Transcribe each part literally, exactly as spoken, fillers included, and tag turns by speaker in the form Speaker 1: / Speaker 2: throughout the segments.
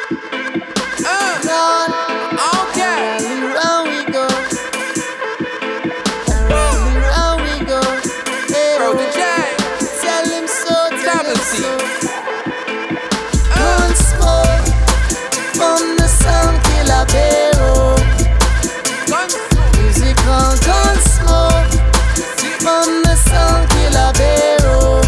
Speaker 1: Uh,
Speaker 2: Lord,
Speaker 1: okay.
Speaker 2: round round we go, round round we go. Hey,
Speaker 1: Bro, the
Speaker 2: oh,
Speaker 1: J.
Speaker 2: tell him so, tell him
Speaker 1: Double C.
Speaker 2: so.
Speaker 1: Uh,
Speaker 2: Gun smoke from the Sun Killer Barrel.
Speaker 1: guns.
Speaker 2: Music on gun smoke from the Sun Killer Barrel.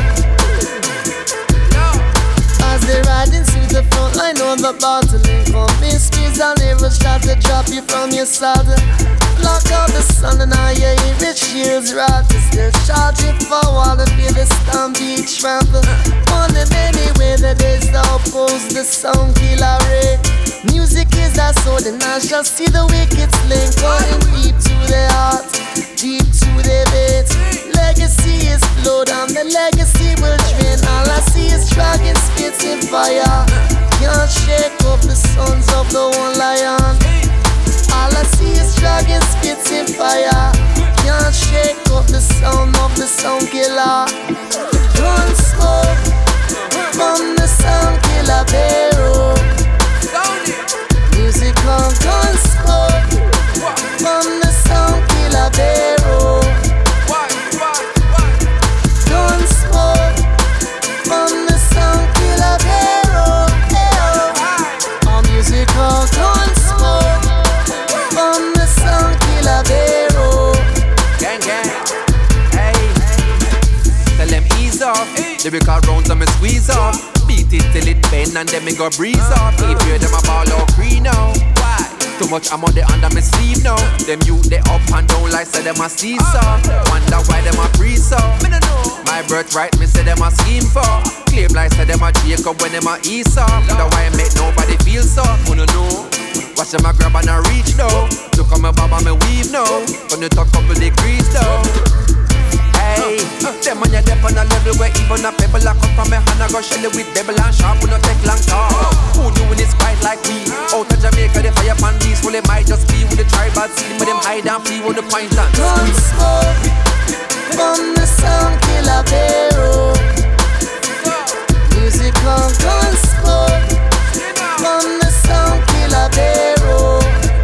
Speaker 1: Yo.
Speaker 2: As they riding through the front line on the battling company speeds, I never stop to drop you from your saddle. Block out the sun and I hear it with shields right to still charging forward to feel the stampede trample. On the anyway that is the oppose the Sound Killer Ray. Music is that sword and I shall see the wicked sling going deep to the heart, deep to the veins. Legacy is blood and the legacy will drain. All I see is dragon spits in fire. Can't shake off the sons of the one lion. All I see is dragon spits in fire. Can't shake off the sound of the Sound Killer. Gun smoke from the Sound Killer Barrel.
Speaker 1: Sound it.
Speaker 2: Music on gun smoke
Speaker 1: What?
Speaker 2: from the Sound Killer Barrel.
Speaker 1: What? What? What?
Speaker 2: Gun smoke from the Sound Killer Barrel.
Speaker 1: Aye.
Speaker 2: All music on gun smoke from the Sound Killer Barrel.
Speaker 1: Gang, gang. Hey. Tell them ease off. Lyrical rounds and me squeeze off. Beat it till it bend and then me go breeze off. If you them a ball out green now. Why? Too much I'm on the under me sleeve now. Them you they up and down like say them a seesaw. Wonder why them a breeze off. Me no know. My birthright me say them a scheme for. Claim like say them a Jacob when them a Esau. Wonder why I make nobody feel so. Wanna know? Watch them a grab and a reach now. Look on my bob and me weave now. From the top couple degrees though. Hey, them on your dep on a level where even a pebble a come from me hand I go shell it with devil and sharp. We no take long talk. Who knew when it's quite like we? Out of Jamaica, the fire pan beast. Well, it might just be with the tribal scene, but them hide and flee with the point and
Speaker 2: Gun smoke from the Sound Killer Barrel. Music on gun smoke from the Sound Killer Barrel.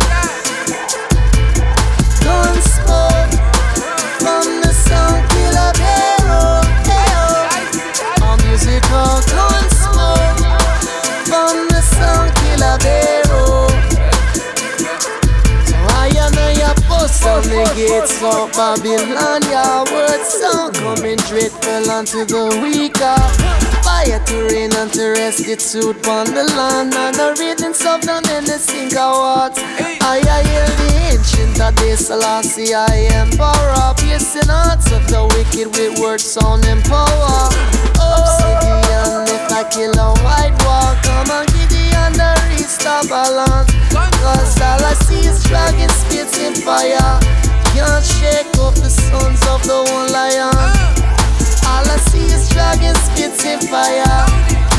Speaker 2: Gun smoke from the Sound Killer Barrel. All music on gun smoke from the Sound Killer Barrel. So I know your post on the gates of Babylon. Your words sound coming dreadful unto the weaker. Fire to rain and to restitute upon the land. And the rhythms of the menacing gods. I hail the ancient of days, Selassie, I empower. Piercing hearts of the wicked with words sound and power. Obsidian, if I kill a white wall, come and give the under restore balance. Cause all I see is dragon spits in fire. Can't shake off the sons of the one lion. All I see is dragon spits in fire.